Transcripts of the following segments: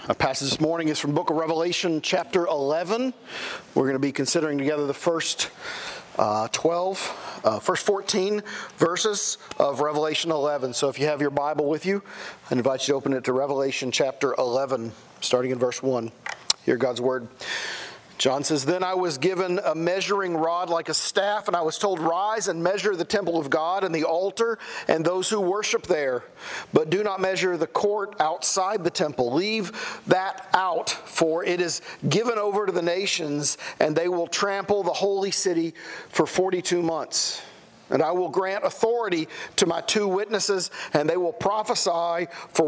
Our passage this morning is from the book of Revelation, chapter 11. We're going to be considering together the first 14 verses of Revelation 11. So if you have your Bible with you, I invite you to open it to Revelation chapter 11, starting in verse 1. Hear God's word. John says, "Then I was given a measuring rod like a staff, and I was told, 'Rise and measure the temple of God and the altar and those who worship there. But do not measure the court outside the temple. Leave that out, for it is given over to the nations, and they will trample the holy city for 42 months. And I will grant authority to my two witnesses, and they will prophesy for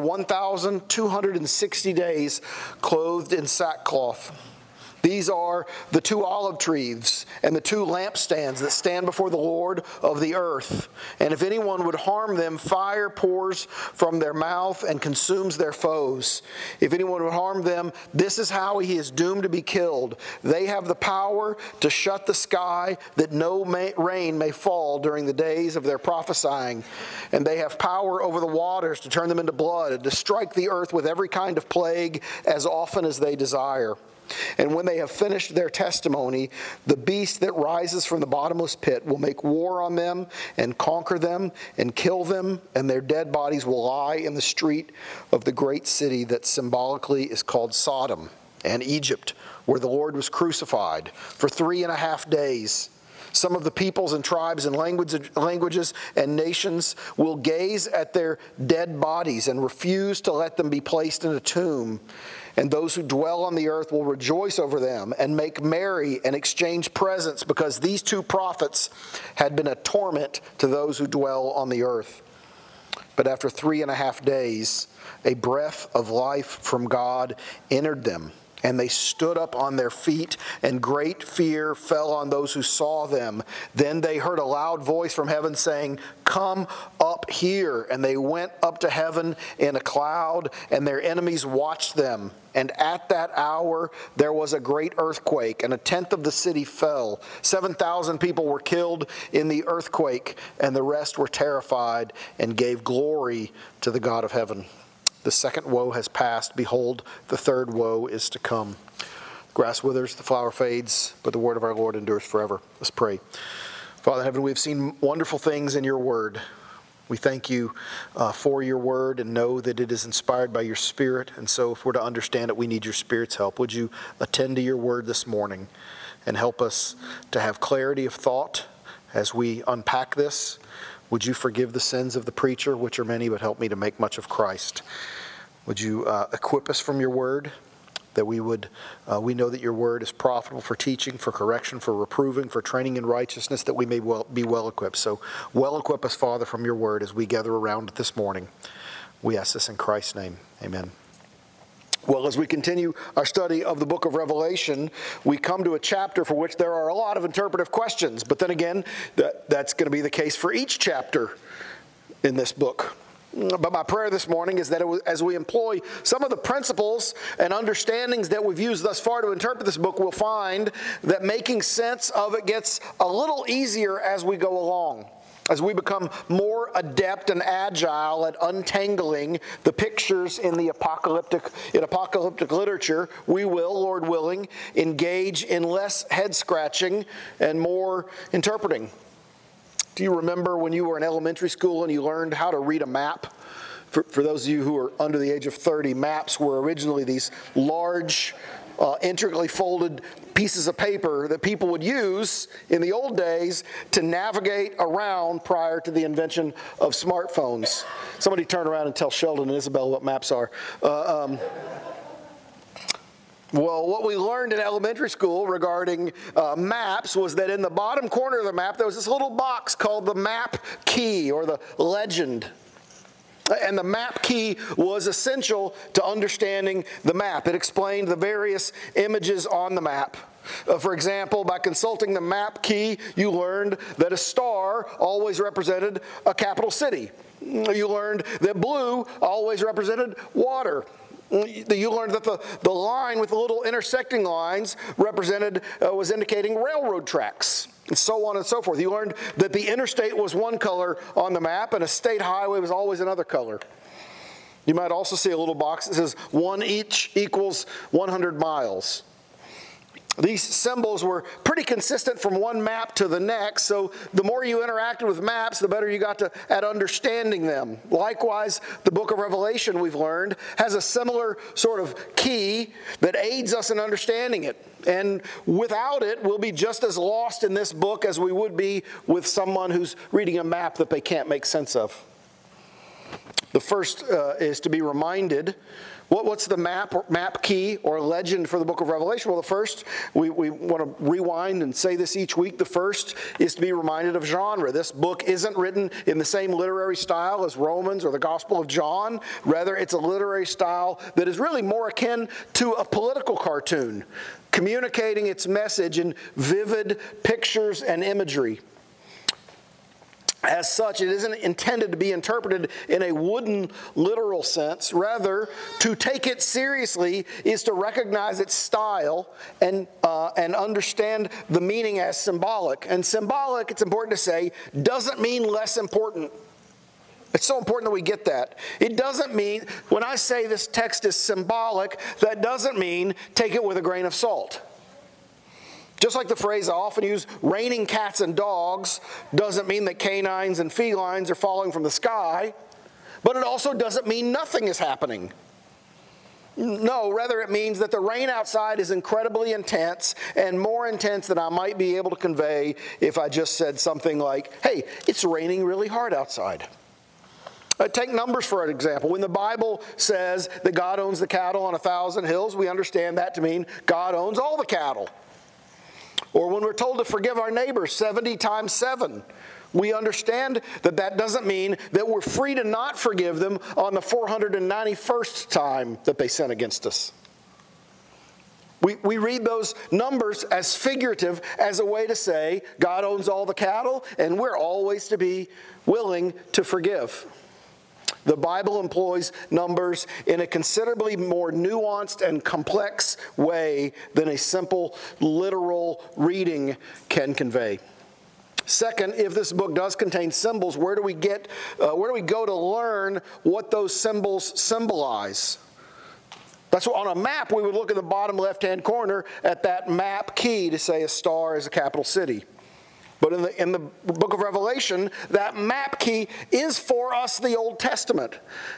1,260 days, clothed in sackcloth. These are the two olive trees and the two lampstands that stand before the Lord of the earth. And if anyone would harm them, fire pours from their mouth and consumes their foes. If anyone would harm them, this is how he is doomed to be killed. They have the power to shut the sky that no rain may fall during the days of their prophesying. And they have power over the waters to turn them into blood and to strike the earth with every kind of plague as often as they desire. And when they have finished their testimony, the beast that rises from the bottomless pit will make war on them and conquer them and kill them, and their dead bodies will lie in the street of the great city that symbolically is called Sodom and Egypt, where the Lord was crucified for 3.5 days. Some of the peoples and tribes and languages and nations will gaze at their dead bodies and refuse to let them be placed in a tomb. And those who dwell on the earth will rejoice over them and make merry and exchange presents, because these two prophets had been a torment to those who dwell on the earth. But after 3.5 days, a breath of life from God entered them, and they stood up on their feet, and great fear fell on those who saw them. Then they heard a loud voice from heaven saying, 'Come up here.' And they went up to heaven in a cloud, and their enemies watched them. And at that hour there was a great earthquake, and 1/10 of the city fell. 7,000 people were killed in the earthquake, and the rest were terrified and gave glory to the God of heaven. The second woe has passed. Behold, the third woe is to come." The grass withers, the flower fades, but the word of our Lord endures forever. Let's pray. Father in heaven, we have seen wonderful things in your word. We thank you for your word and know that it is inspired by your Spirit. And so if we're to understand it, we need your Spirit's help. Would you attend to your word this morning and help us to have clarity of thought as we unpack this? Would you forgive the sins of the preacher, which are many, but help me to make much of Christ? Would you equip us from your word, that we know that your word is profitable for teaching, for correction, for reproving, for training in righteousness, that we may be well equipped. So well equip us, Father, from your word as we gather around it this morning. We ask this in Christ's name. Amen. Well, as we continue our study of the book of Revelation, we come to a chapter for which there are a lot of interpretive questions. But then again, that's going to be the case for each chapter in this book. But my prayer this morning is that as we employ some of the principles and understandings that we've used thus far to interpret this book, we'll find that making sense of it gets a little easier as we go along. As we become more adept and agile at untangling the pictures in apocalyptic literature, we will, Lord willing, engage in less head-scratching and more interpreting. Do you remember when you were in elementary school and you learned how to read a map? For those of you who are under the age of 30, maps were originally these large, intricately folded pieces of paper that people would use in the old days to navigate around prior to the invention of smartphones. Somebody turn around and tell Sheldon and Isabel what maps are. Well, what we learned in elementary school regarding maps was that in the bottom corner of the map, there was this little box called the map key, or the legend. And the map key was essential to understanding the map. It explained the various images on the map. For example, by consulting the map key, you learned that a star always represented a capital city. You learned that blue always represented water. You learned that the line with the little intersecting lines was indicating railroad tracks, and so on and so forth. You learned that the interstate was one color on the map and a state highway was always another color. You might also see a little box that says 1 each equals 100 miles. These symbols were pretty consistent from one map to the next, so the more you interacted with maps, the better you got at understanding them. Likewise, the book of Revelation, we've learned, has a similar sort of key that aids us in understanding it. And without it, we'll be just as lost in this book as we would be with someone who's reading a map that they can't make sense of. The first is to be reminded. What's the map key or legend for the book of Revelation? Well, the first, we want to rewind and say this each week. The first is to be reminded of genre. This book isn't written in the same literary style as Romans or the Gospel of John. Rather, it's a literary style that is really more akin to a political cartoon, communicating its message in vivid pictures and imagery. As such, it isn't intended to be interpreted in a wooden, literal sense. Rather, to take it seriously is to recognize its style and understand the meaning as symbolic. And symbolic, it's important to say, doesn't mean less important. It's so important that we get that. It doesn't mean, when I say this text is symbolic, that doesn't mean take it with a grain of salt. Just like the phrase I often use, raining cats and dogs, doesn't mean that canines and felines are falling from the sky, but it also doesn't mean nothing is happening. No, rather it means that the rain outside is incredibly intense and more intense than I might be able to convey if I just said something like, hey, it's raining really hard outside. Take Numbers for an example. When the Bible says that God owns the cattle on 1,000 hills, we understand that to mean God owns all the cattle. Or when we're told to forgive our neighbors 70 times 7, we understand that that doesn't mean that we're free to not forgive them on the 491st time that they sin against us. We read those numbers as figurative, as a way to say God owns all the cattle and we're always to be willing to forgive. The Bible employs numbers in a considerably more nuanced and complex way than a simple literal reading can convey. Second, if this book does contain symbols, where do we go to learn what those symbols symbolize? That's what, on a map, we would look in the bottom left-hand corner at that map key to say a star is a capital city. But in the book of Revelation, that map key is for us the Old Testament.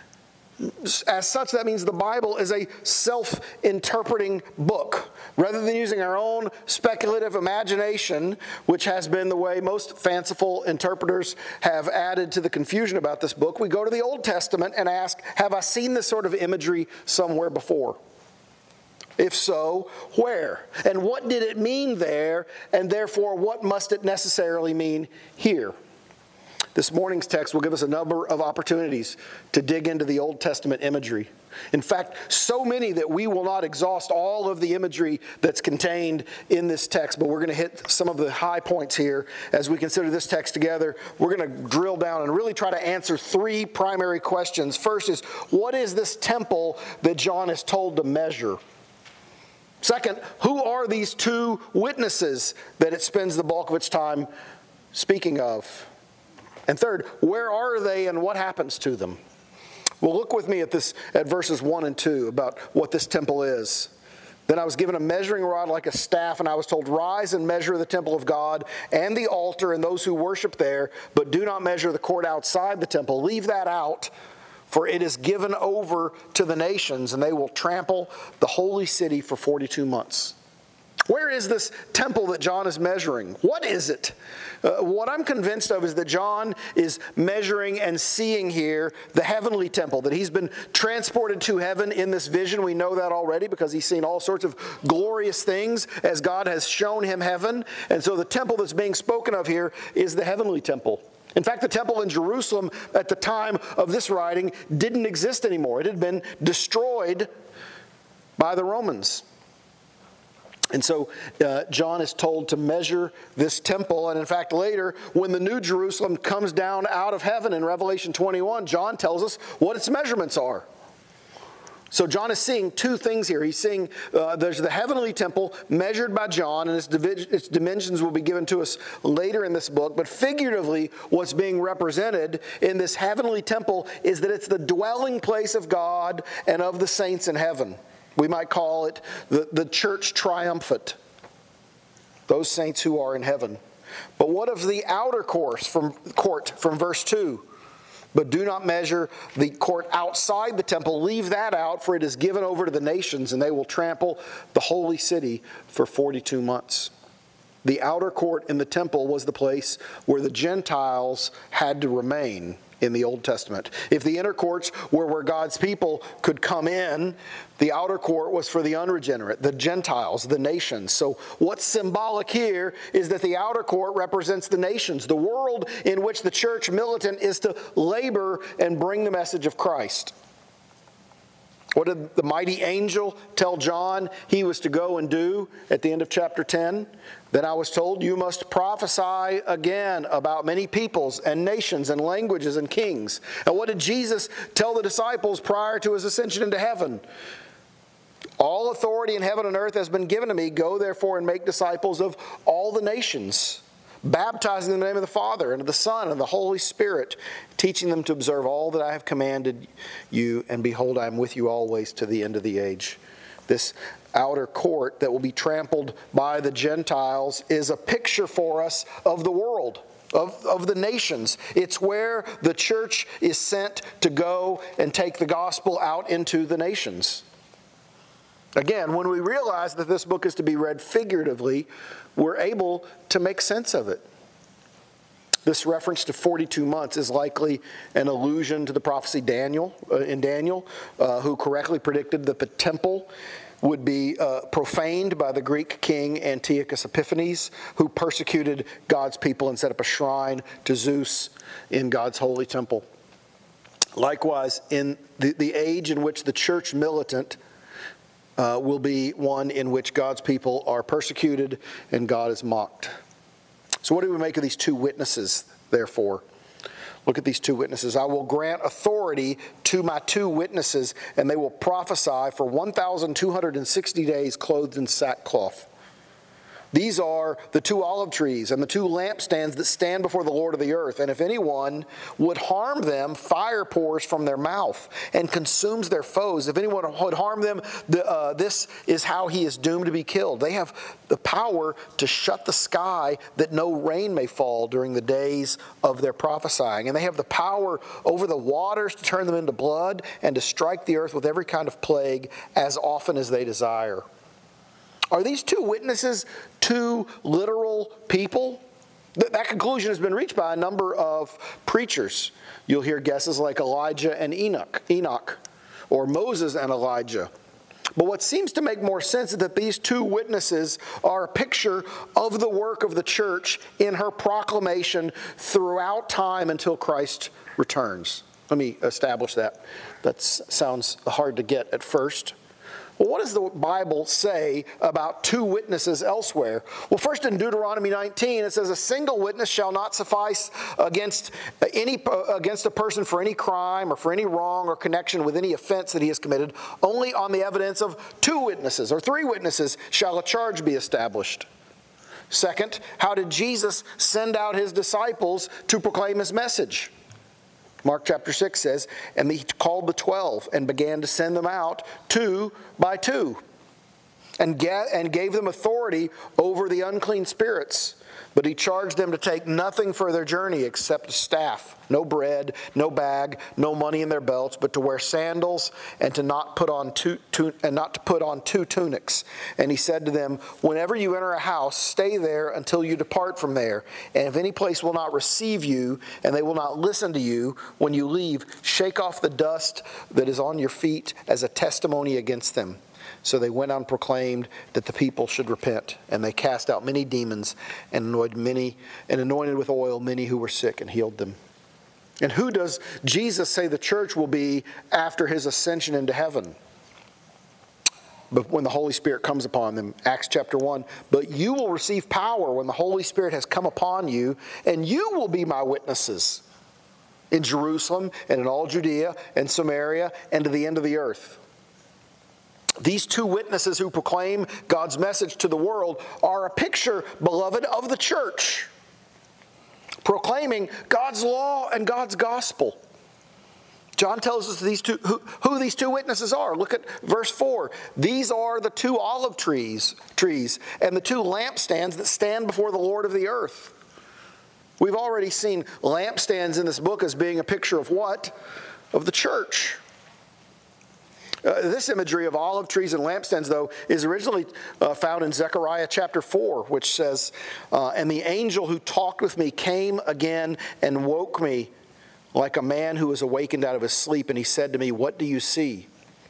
As such, that means the Bible is a self-interpreting book. Rather than using our own speculative imagination, which has been the way most fanciful interpreters have added to the confusion about this book, we go to the Old Testament and ask, have I seen this sort of imagery somewhere before? If so, where? And what did it mean there? And therefore, what must it necessarily mean here? This morning's text will give us a number of opportunities to dig into the Old Testament imagery. In fact, so many that we will not exhaust all of the imagery that's contained in this text, but we're going to hit some of the high points here as we consider this text together. We're going to drill down and really try to answer three primary questions. First is, what is this temple that John is told to measure? Second, who are these two witnesses that it spends the bulk of its time speaking of? And third, where are they and what happens to them? Well, look with me at verses 1 and 2 about what this temple is. Then I was given a measuring rod like a staff, and I was told, rise and measure the temple of God and the altar and those who worship there, but do not measure the court outside the temple. Leave that out. For it is given over to the nations, and they will trample the holy city for 42 months. Where is this temple that John is measuring? What is it? What I'm convinced of is that John is measuring and seeing here the heavenly temple, that he's been transported to heaven in this vision. We know that already because he's seen all sorts of glorious things as God has shown him heaven. And so the temple that's being spoken of here is the heavenly temple. In fact, the temple in Jerusalem at the time of this writing didn't exist anymore. It had been destroyed by the Romans. And so John is told to measure this temple. And in fact, later, when the New Jerusalem comes down out of heaven in Revelation 21, John tells us what its measurements are. So John is seeing two things here. He's seeing there's the heavenly temple measured by John, and its dimensions will be given to us later in this book. But figuratively, what's being represented in this heavenly temple is that it's the dwelling place of God and of the saints in heaven. We might call it the church triumphant, those saints who are in heaven. But what of the outer court from verse 2? But do not measure the court outside the temple. Leave that out, for it is given over to the nations, and they will trample the holy city for 42 months. The outer court in the temple was the place where the Gentiles had to remain in the Old Testament. If the inner courts were where God's people could come in, the outer court was for the unregenerate, the Gentiles, the nations. So what's symbolic here is that the outer court represents the nations, the world in which the church militant is to labor and bring the message of Christ. What did the mighty angel tell John he was to go and do at the end of chapter 10? Then I was told, you must prophesy again about many peoples and nations and languages and kings. And what did Jesus tell the disciples prior to his ascension into heaven? All authority in heaven and earth has been given to me. Go therefore and make disciples of all the nations, baptizing in the name of the Father and of the Son and of the Holy Spirit, teaching them to observe all that I have commanded you. And behold, I am with you always to the end of the age. This outer court that will be trampled by the Gentiles is a picture for us of the world, of the nations. It's where the church is sent to go and take the gospel out into the nations. Again, when we realize that this book is to be read figuratively, we're able to make sense of it. This reference to 42 months is likely an allusion to the prophecy in Daniel, who correctly predicted that the temple would be profaned by the Greek king Antiochus Epiphanes, who persecuted God's people and set up a shrine to Zeus in God's holy temple. Likewise, in the age in which the church militant will be one in which God's people are persecuted and God is mocked. So what do we make of these two witnesses, therefore? Look at these two witnesses. I will grant authority to my two witnesses, and they will prophesy for 1,260 days clothed in sackcloth. These are the two olive trees and the two lampstands that stand before the Lord of the earth. And if anyone would harm them, fire pours from their mouth and consumes their foes. If anyone would harm them, this is how he is doomed to be killed. They have the power to shut the sky that no rain may fall during the days of their prophesying. And they have the power over the waters to turn them into blood and to strike the earth with every kind of plague as often as they desire. Are these two witnesses two literal people? That conclusion has been reached by a number of preachers. You'll hear guesses like Elijah and Enoch, or Moses and Elijah. But what seems to make more sense is that these two witnesses are a picture of the work of the church in her proclamation throughout time until Christ returns. Let me establish that. That sounds hard to get at first. Well, what does the Bible say about two witnesses elsewhere? Well, first in Deuteronomy 19, it says, a single witness shall not suffice against a person for any crime or for any wrong or connection with any offense that he has committed. Only on the evidence of two witnesses or three witnesses shall a charge be established. Second, how did Jesus send out his disciples to proclaim his message? Mark chapter 6 says, and he called the 12 and began to send them out two by two and gave them authority over the unclean spirits. But he charged them to take nothing for their journey except a staff, no bread, no bag, no money in their belts, but to wear sandals and to not put on two tunics. And he said to them, whenever you enter a house, stay there until you depart from there. And if any place will not receive you and they will not listen to you, when you leave, shake off the dust that is on your feet as a testimony against them. So they went out and proclaimed that the people should repent. And they cast out many demons and anointed with oil many who were sick and healed them. And who does Jesus say the church will be after his ascension into heaven? But when the Holy Spirit comes upon them, Acts chapter 1, but you will receive power when the Holy Spirit has come upon you, and you will be my witnesses in Jerusalem and in all Judea and Samaria and to the end of the earth. These two witnesses who proclaim God's message to the world are a picture, beloved, of the church, proclaiming God's law and God's gospel. John tells us who these two witnesses are. Look at verse 4. These are the two olive trees and the two lampstands that stand before the Lord of the earth. We've already seen lampstands in this book as being a picture of what? Of the church. This imagery of olive trees and lampstands, though, is originally found in Zechariah chapter 4, which says, and the angel who talked with me came again and woke me like a man who is awakened out of his sleep. And he said to me, what do you see?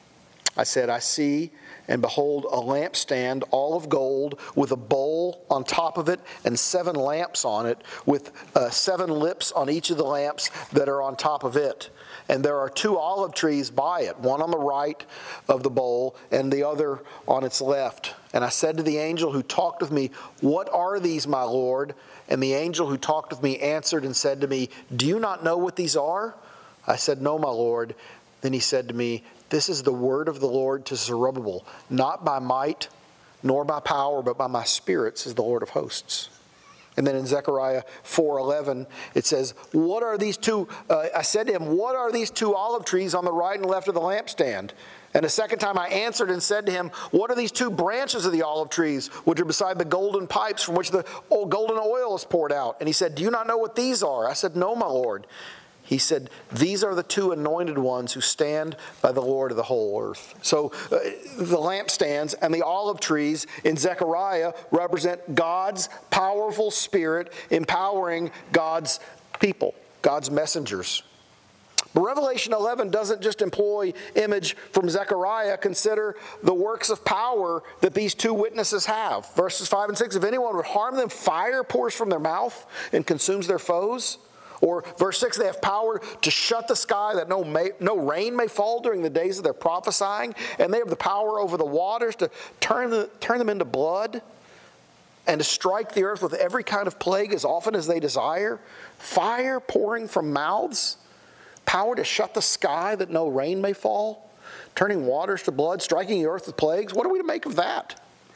I said, I see, and behold, a lampstand, all of gold, with a bowl on top of it and 7 lamps on it, with 7 lips on each of the lamps that are on top of it. And there are 2 olive trees by it, one on the right of the bowl and the other on its left. And I said to the angel who talked with me, what are these, my Lord? And the angel who talked with me answered and said to me, do you not know what these are? I said, no, my Lord. Then he said to me, this is the word of the Lord to Zerubbabel, not by might nor by power, but by my spirit, says the Lord of hosts. And then in Zechariah 4:11, it says, what are these two? I said to him, what are these 2 olive trees on the right and left of the lampstand? And a second time I answered and said to him, what are these 2 branches of the olive trees, which are beside the golden pipes from which the golden oil is poured out? And he said, do you not know what these are? I said, no, my Lord. He said, these are the 2 anointed ones who stand by the Lord of the whole earth. So the lampstands and the olive trees in Zechariah represent God's powerful spirit empowering God's people, God's messengers. But Revelation 11 doesn't just employ image from Zechariah. Consider the works of power that these 2 witnesses have. Verses 5 and 6, if anyone would harm them, fire pours from their mouth and consumes their foes. Or verse 6, they have power to shut the sky that no rain may fall during the days of their prophesying. And they have the power over the waters to turn them into blood and to strike the earth with every kind of plague as often as they desire. Fire pouring from mouths. Power to shut the sky that no rain may fall. Turning waters to blood. Striking the earth with plagues. What are we to make of that?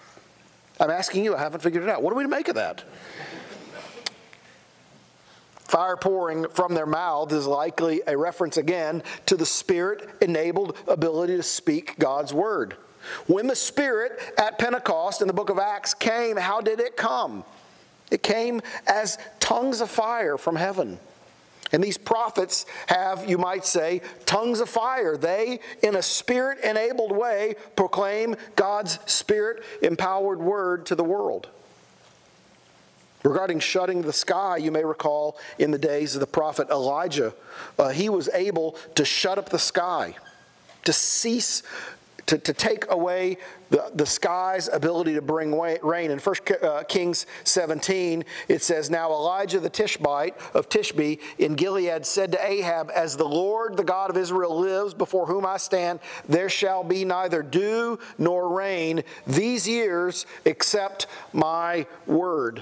I'm asking you, I haven't figured it out. What are we to make of that? Fire pouring from their mouths is likely a reference again to the Spirit-enabled ability to speak God's word. When the Spirit at Pentecost in the book of Acts came, how did it come? It came as tongues of fire from heaven. And these prophets have, you might say, tongues of fire. They, in a Spirit-enabled way, proclaim God's Spirit-empowered word to the world. Regarding shutting the sky, you may recall in the days of the prophet Elijah, he was able to shut up the sky, to cease, to take away the sky's ability to bring rain. In 1 Kings 17, it says, now Elijah the Tishbite of Tishbe in Gilead said to Ahab, as the Lord, the God of Israel lives, before whom I stand, there shall be neither dew nor rain these years except my word.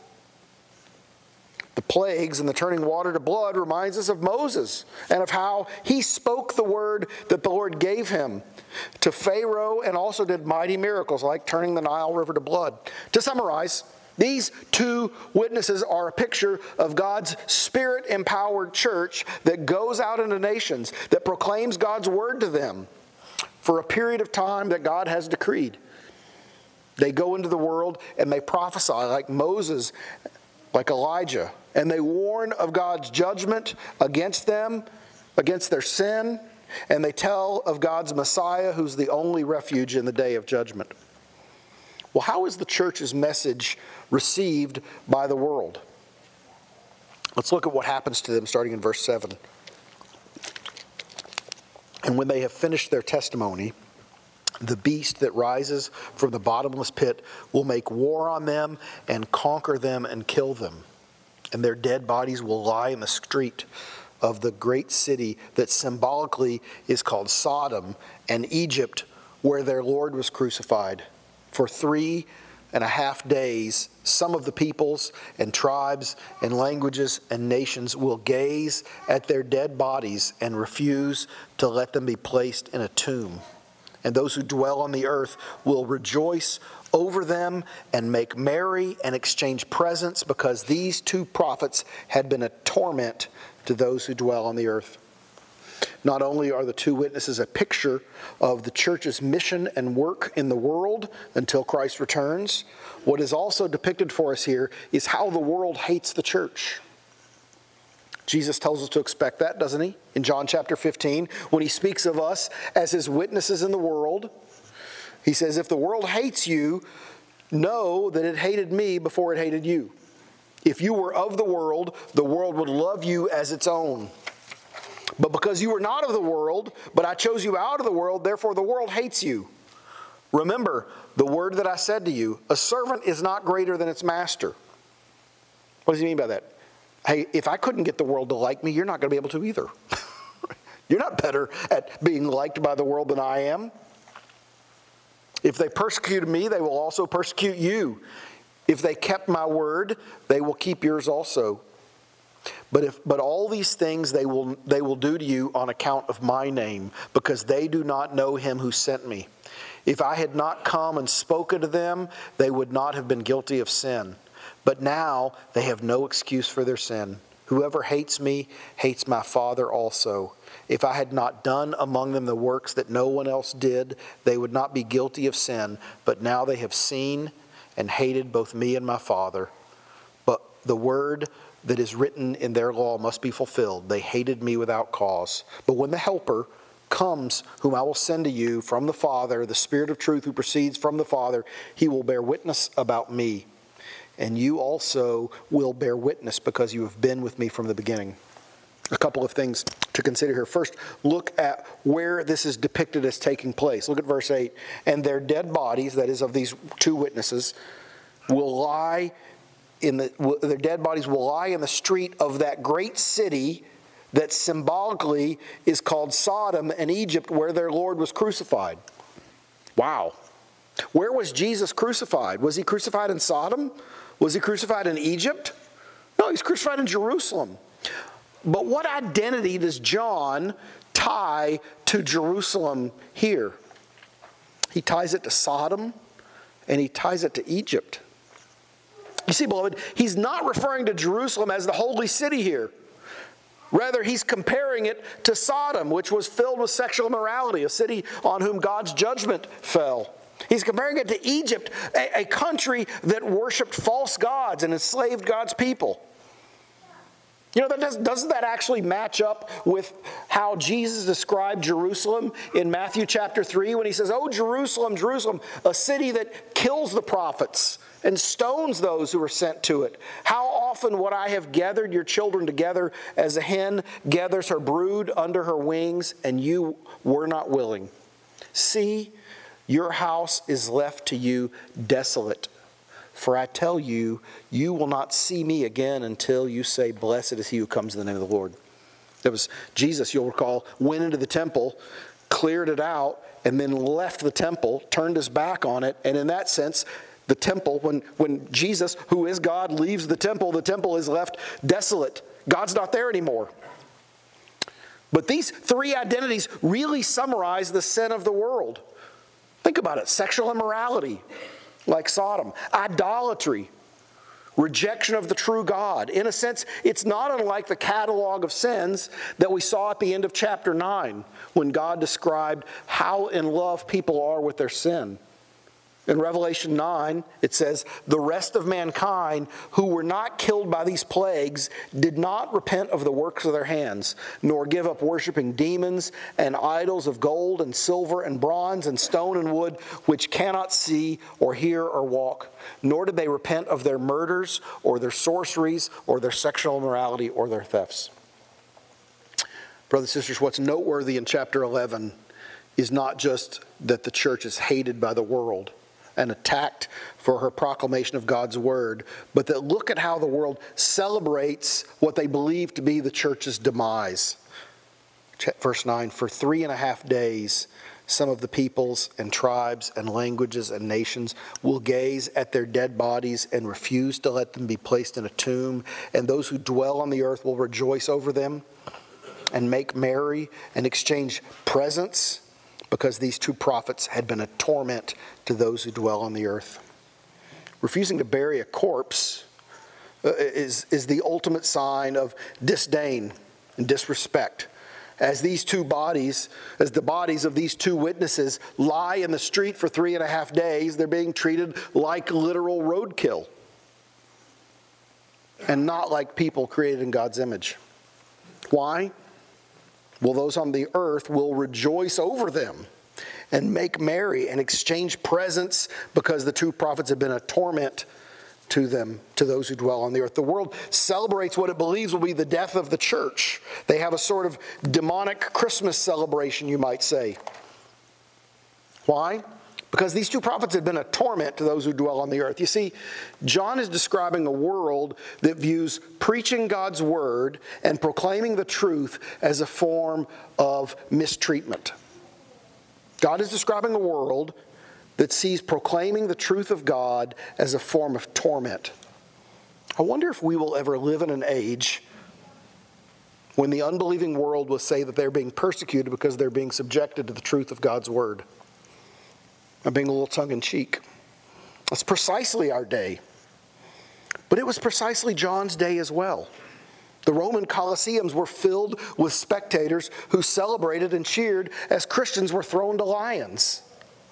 The plagues and the turning water to blood reminds us of Moses and of how he spoke the word that the Lord gave him to Pharaoh and also did mighty miracles like turning the Nile River to blood. To summarize, these 2 witnesses are a picture of God's Spirit-empowered church that goes out into nations, that proclaims God's word to them for a period of time that God has decreed. They go into the world and they prophesy like Moses, like Elijah, and they warn of God's judgment against them, against their sin, and they tell of God's Messiah, who's the only refuge in the day of judgment. Well, how is the church's message received by the world? Let's look at what happens to them starting in verse 7. And when they have finished their testimony, the beast that rises from the bottomless pit will make war on them and conquer them and kill them. And their dead bodies will lie in the street of the great city that symbolically is called Sodom and Egypt, where their Lord was crucified. For 3.5 days, some of the peoples and tribes and languages and nations will gaze at their dead bodies and refuse to let them be placed in a tomb. and those who dwell on the earth will rejoice over them and make merry and exchange presents, because these two prophets had been a torment to those who dwell on the earth. Not only are the two witnesses a picture of the church's mission and work in the world until Christ returns, what is also depicted for us here is how the world hates the church. Jesus tells us to expect that, doesn't he? In John chapter 15, when he speaks of us as his witnesses in the world, he says, if the world hates you, know that it hated me before it hated you. If you were of the world would love you as its own. But because you were not of the world, but I chose you out of the world, therefore the world hates you. Remember the word that I said to you, a servant is not greater than its master. What does he mean by that? Hey, if I couldn't get the world to like me, you're not going to be able to either. You're not better at being liked by the world than I am. If they persecuted me, they will also persecute you. If they kept my word, they will keep yours also. But all these things they will do to you on account of my name, because they do not know him who sent me. If I had not come and spoken to them, they would not have been guilty of sin. But now they have no excuse for their sin. Whoever hates me hates my Father also. If I had not done among them the works that no one else did, they would not be guilty of sin. But now they have seen and hated both me and my Father. But the word that is written in their law must be fulfilled. They hated me without cause. But when the Helper comes, whom I will send to you from the Father, the Spirit of truth who proceeds from the Father, he will bear witness about me. And you also will bear witness, because you have been with me from the beginning. A couple of things to consider here. First, look at where this is depicted as taking place. Look at verse 8. And their dead bodies, that is of these two witnesses, their dead bodies will lie in the street of that great city that symbolically is called Sodom and Egypt, where their Lord was crucified. Wow. Where was Jesus crucified? Was he crucified in Sodom? Was he crucified in Egypt? No, he's crucified in Jerusalem. But what identity does John tie to Jerusalem here? He ties it to Sodom, and he ties it to Egypt. You see, beloved, he's not referring to Jerusalem as the holy city here. Rather, he's comparing it to Sodom, which was filled with sexual immorality, a city on whom God's judgment fell. He's comparing it to Egypt, a country that worshiped false gods and enslaved God's people. You know, doesn't that actually match up with how Jesus described Jerusalem in Matthew chapter 3 when he says, "Oh, Jerusalem, Jerusalem, a city that kills the prophets and stones those who are sent to it. How often would I have gathered your children together as a hen gathers her brood under her wings, and you were not willing? See, your house is left to you desolate. For I tell you, you will not see me again until you say, 'Blessed is he who comes in the name of the Lord.'" That was Jesus, you'll recall, went into the temple, cleared it out, and then left the temple, turned his back on it. And in that sense, the temple, when Jesus, who is God, leaves the temple is left desolate. God's not there anymore. But these three identities really summarize the sin of the world. Think about it. Sexual immorality, like Sodom. Idolatry. Rejection of the true God. In a sense, it's not unlike the catalog of sins that we saw at the end of chapter 9, when God described how in love people are with their sin. In Revelation 9, it says, "The rest of mankind who were not killed by these plagues did not repent of the works of their hands, nor give up worshiping demons and idols of gold and silver and bronze and stone and wood, which cannot see or hear or walk. Nor did they repent of their murders or their sorceries or their sexual immorality or their thefts." Brothers and sisters, what's noteworthy in chapter 11 is not just that the church is hated by the world and attacked for her proclamation of God's word, but that look at how the world celebrates what they believe to be the church's demise. Verse 9, "For 3.5 days, some of the peoples and tribes and languages and nations will gaze at their dead bodies and refuse to let them be placed in a tomb, and those who dwell on the earth will rejoice over them and make merry and exchange presents. because these two prophets had been a torment to those who dwell on the earth. Refusing to bury a corpse is the ultimate sign of disdain and disrespect. As the bodies of these two witnesses lie in the street for 3.5 days, they're being treated like literal roadkill and not like people created in God's image. Why? Well, those on the earth will rejoice over them and make merry and exchange presents because the two prophets have been a torment to them, to those who dwell on the earth. The world celebrates what it believes will be the death of the church. They have a sort of demonic Christmas celebration, you might say. Why? Because these two prophets have been a torment to those who dwell on the earth. You see, John is describing a world that views preaching God's word and proclaiming the truth as a form of mistreatment. God is describing a world that sees proclaiming the truth of God as a form of torment. I wonder if we will ever live in an age when the unbelieving world will say that they're being persecuted because they're being subjected to the truth of God's word. I'm being a little tongue-in-cheek. That's precisely our day. But it was precisely John's day as well. The Roman Colosseums were filled with spectators who celebrated and cheered as Christians were thrown to lions.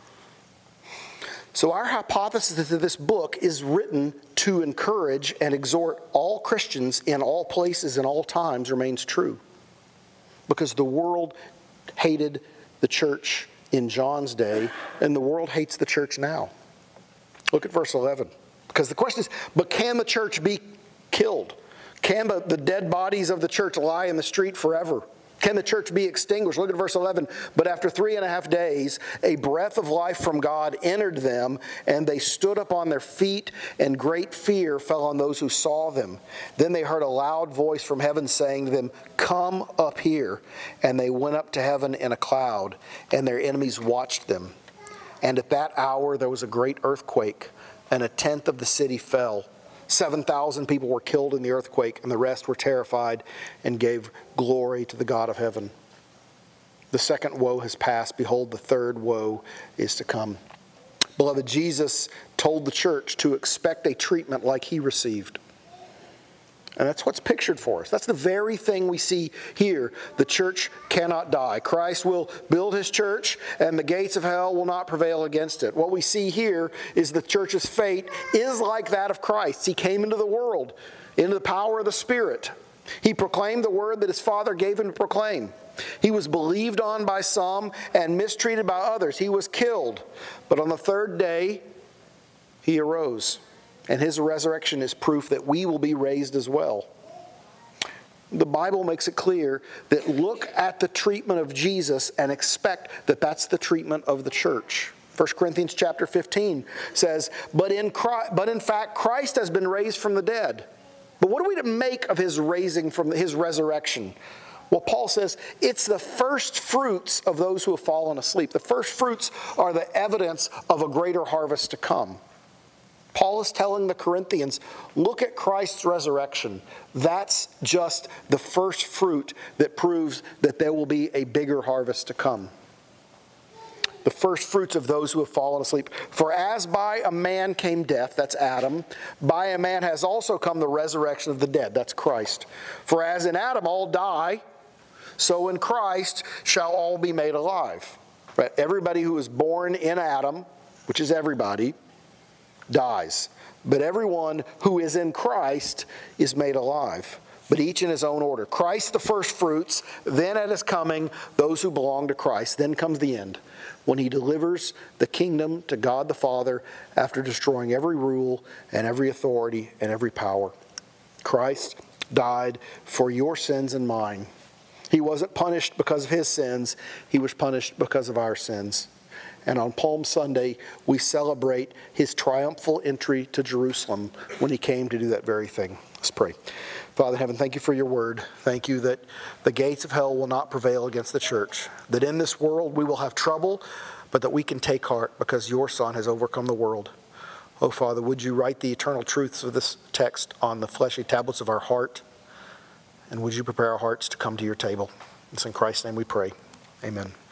So our hypothesis that this book is written to encourage and exhort all Christians in all places and all times remains true. Because the world hated the church in John's day, and the world hates the church now. Look at verse 11. Because the question is, but can the church be killed? Can the dead bodies of the church lie in the street forever? Can the church be extinguished? Look at verse 11. But after 3.5 days, a breath of life from God entered them, and they stood up on their feet, and great fear fell on those who saw them. Then they heard a loud voice from heaven saying to them, "Come up here." And they went up to heaven in a cloud, and their enemies watched them. And at that hour there was a great earthquake, and 1/10 of the city fell. 7,000 people were killed in the earthquake, and the rest were terrified and gave glory to the God of heaven. The second woe has passed. Behold, the third woe is to come. Beloved, Jesus told the church to expect a treatment like he received. And that's what's pictured for us. That's the very thing we see here. The church cannot die. Christ will build his church, and the gates of hell will not prevail against it. What we see here is the church's fate is like that of Christ. He came into the world, into the power of the Spirit. He proclaimed the word that his Father gave him to proclaim. He was believed on by some and mistreated by others. He was killed. But on the third day, he arose. And his resurrection is proof that we will be raised as well. The Bible makes it clear that look at the treatment of Jesus and expect that that's the treatment of the church. 1 Corinthians chapter 15 says, but in fact Christ has been raised from the dead. But what are we to make of his raising from his resurrection? Well, Paul says it's the first fruits of those who have fallen asleep. The first fruits are the evidence of a greater harvest to come. Paul is telling the Corinthians, look at Christ's resurrection. That's just the first fruit that proves that there will be a bigger harvest to come. The first fruits of those who have fallen asleep. For as by a man came death, that's Adam, by a man has also come the resurrection of the dead, that's Christ. For as in Adam all die, so in Christ shall all be made alive. Right? Everybody who is born in Adam, which is everybody, dies. But everyone who is in Christ is made alive, but each in his own order. Christ the first fruits, then at his coming, those who belong to Christ. Then comes the end, when he delivers the kingdom to God the Father after destroying every rule and every authority and every power. Christ died for your sins and mine. He wasn't punished because of his sins. He was punished because of our sins. And on Palm Sunday, we celebrate his triumphal entry to Jerusalem when he came to do that very thing. Let's pray. Father in heaven, thank you for your word. Thank you that the gates of hell will not prevail against the church. That in this world we will have trouble, but that we can take heart because your Son has overcome the world. Oh, Father, would you write the eternal truths of this text on the fleshy tablets of our heart? And would you prepare our hearts to come to your table? It's in Christ's name we pray. Amen.